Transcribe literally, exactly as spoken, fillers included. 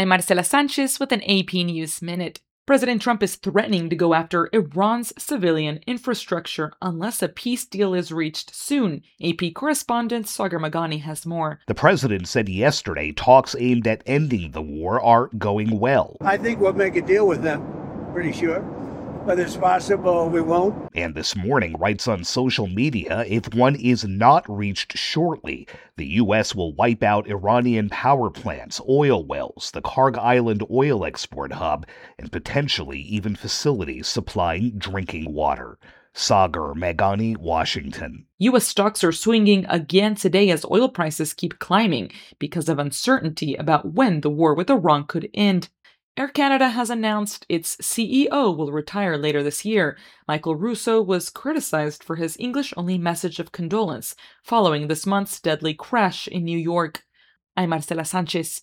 I'm Marcela Sanchez with an A P News Minute. President Trump is threatening to go after Iran's civilian infrastructure unless a peace deal is reached soon. A P correspondent Sagar Meghani has more. The president said yesterday talks aimed at ending the war are going well. I think we'll make a deal with them, pretty sure. Whether it's possible, we won't. And this morning writes on social media, if one is not reached shortly, the U S will wipe out Iranian power plants, oil wells, the Karg Island oil export hub, and potentially even facilities supplying drinking water. Sagar Meghani, Washington. U S stocks are swinging again today as oil prices keep climbing because of uncertainty about when the war with Iran could end. Air Canada has announced its C E O will retire later this year. Michael Rousseau was criticized for his English-only message of condolence following this month's deadly crash in New York. I'm Marcela Sanchez.